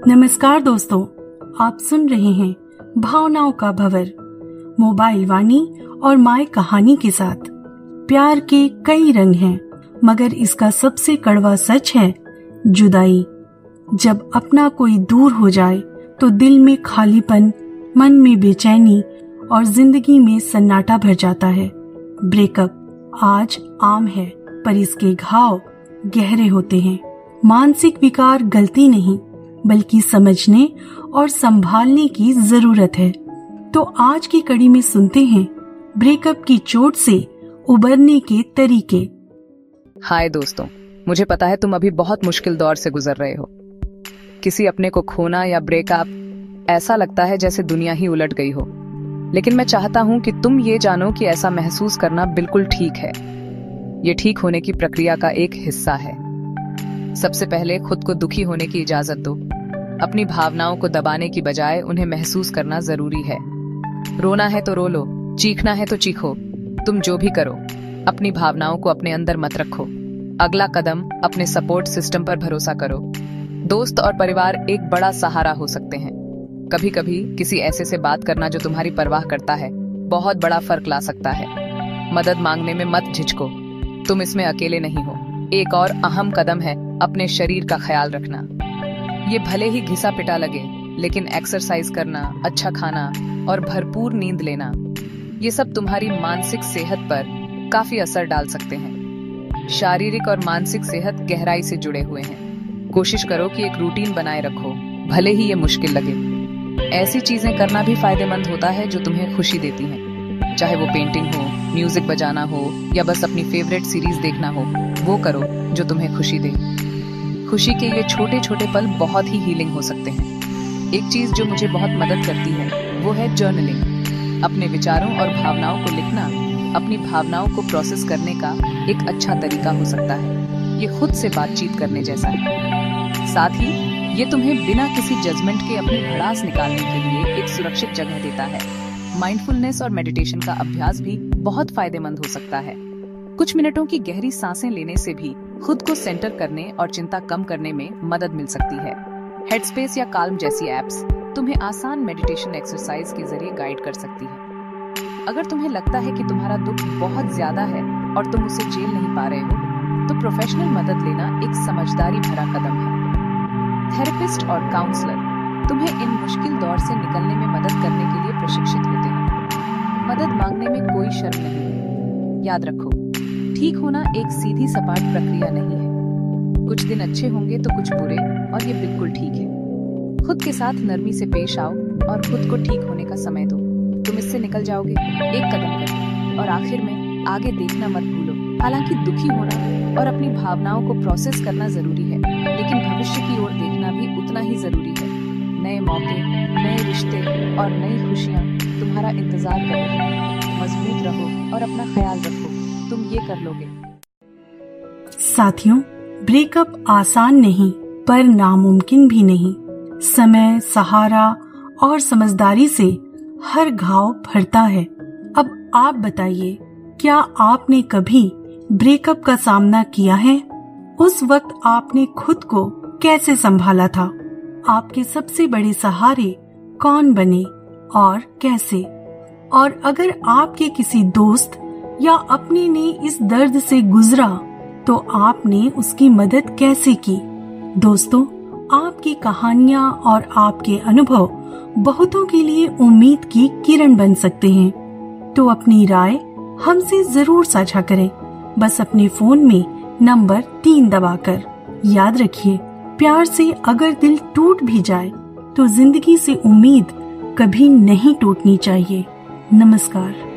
नमस्कार दोस्तों, आप सुन रहे हैं भावनाओं का भंवर, मोबाइल वाणी और माय कहानी के साथ। प्यार के कई रंग हैं, मगर इसका सबसे कड़वा सच है जुदाई। जब अपना कोई दूर हो जाए तो दिल में खालीपन, मन में बेचैनी और जिंदगी में सन्नाटा भर जाता है। ब्रेकअप आज आम है, पर इसके घाव गहरे होते हैं। मानसिक विकार गलती नहीं, बल्कि समझने और संभालने की जरूरत है। तो आज की कड़ी में सुनते हैं ब्रेकअप की चोट से उबरने के तरीके। हाय दोस्तों, मुझे पता है तुम अभी बहुत मुश्किल दौर से गुजर रहे हो। किसी अपने को खोना या ब्रेकअप, ऐसा लगता है जैसे दुनिया ही उलट गई हो। लेकिन मैं चाहता हूं कि तुम ये जानो कि ऐसा महसूस करना बिल्कुल ठीक है। ये ठीक होने की प्रक्रिया का एक हिस्सा है। सबसे पहले खुद को दुखी होने की इजाजत दो। अपनी भावनाओं को दबाने की बजाय उन्हें महसूस करना जरूरी है। रोना है तो रो लो, चीखना है तो चीखो। तुम जो भी करो, अपनी भावनाओं को अपने अंदर मत रखो। अगला कदम, अपने सपोर्ट सिस्टम पर भरोसा करो। दोस्त और परिवार एक बड़ा सहारा हो सकते हैं। कभी कभी किसी ऐसे से बात करना जो तुम्हारी परवाह करता है, बहुत बड़ा फर्क ला सकता है। मदद मांगने में मत झिझको, तुम इसमें अकेले नहीं हो। एक और अहम कदम है अपने शरीर का ख्याल रखना। ये भले ही घिसा पिटा लगे, लेकिन एक्सरसाइज करना, अच्छा खाना और भरपूर नींद लेना, ये सब तुम्हारी मानसिक सेहत पर काफी असर डाल सकते हैं। शारीरिक और मानसिक सेहत गहराई से जुड़े हुए हैं। कोशिश करो कि एक रूटीन बनाए रखो, भले ही ये मुश्किल लगे। ऐसी चीजें करना भी फायदेमंद होता है जो तुम्हें खुशी देती हैं। चाहे वो पेंटिंग हो, म्यूजिक बजाना हो या बस अपनी फेवरेट सीरीज देखना हो, वो करो जो तुम्हें खुशी दे। खुशी के ये छोटे छोटे पल बहुत ही हीलिंग हो सकते हैं। एक चीज जो मुझे बहुत मदद करती है वो है जर्नलिंग। अपने विचारों और भावनाओं को लिखना अपनी भावनाओं को प्रोसेस करने का एक अच्छा तरीका हो सकता है। ये खुद से बातचीत करने जैसा है। साथ ही ये तुम्हें बिना किसी जजमेंट के अपनी भड़ास निकालने के लिए एक सुरक्षित जगह देता है। माइंडफुलनेस और मेडिटेशन का अभ्यास भी बहुत फायदेमंद हो सकता है। कुछ मिनटों की गहरी सांसें लेने से भी खुद को सेंटर करने और चिंता कम करने में मदद मिल सकती है। हेडस्पेस या काल्म जैसी एप्स तुम्हें आसान मेडिटेशन एक्सरसाइज के जरिए गाइड कर सकती है। अगर तुम्हें लगता है कि तुम्हारा दुख बहुत ज्यादा है और तुम उसे झेल नहीं पा रहे हो, तो प्रोफेशनल मदद लेना एक समझदारी भरा कदम है। थेरेपिस्ट और काउंसलर तुम्हें इन मुश्किल दौर से निकलने में मदद करने के लिए प्रशिक्षित होते हैं। मदद मांगने में कोई शर्म नहीं है। याद रखो, ठीक होना एक सीधी सपाट प्रक्रिया नहीं है। कुछ दिन अच्छे होंगे तो कुछ बुरे, और ये बिल्कुल ठीक है। खुद के साथ नरमी से पेश आओ और खुद को ठीक होने का समय दो। तुम इससे निकल जाओगे, एक कदम करके। और आखिर में, आगे देखना मत भूलो। हालांकि दुखी होना और अपनी भावनाओं को प्रोसेस करना जरूरी है, लेकिन भविष्य की ओर देखना भी उतना ही जरूरी है। नए मौके, नए रिश्ते और नई खुशियाँ तुम्हारा इंतजार कर रही हैं। मजबूत रहो और अपना ख्याल रखो, तुम ये कर लोगे। साथियों, ब्रेकअप आसान नहीं, पर नामुमकिन भी नहीं। समय, सहारा और समझदारी से हर घाव भरता है। अब आप बताइए, क्या आपने कभी ब्रेकअप का सामना किया है? उस वक्त आपने खुद को कैसे संभाला था? आपके सबसे बड़े सहारे कौन बने और कैसे? और अगर आपके किसी दोस्त या अपने ने इस दर्द से गुजरा, तो आपने उसकी मदद कैसे की? दोस्तों, आपकी कहानियां और आपके अनुभव बहुतों के लिए उम्मीद की किरण बन सकते हैं। तो अपनी राय हमसे जरूर साझा करें, बस अपने फोन में नंबर 3 दबाकर। याद रखिए, प्यार से अगर दिल टूट भी जाए तो जिंदगी से उम्मीद कभी नहीं टूटनी चाहिए। नमस्कार।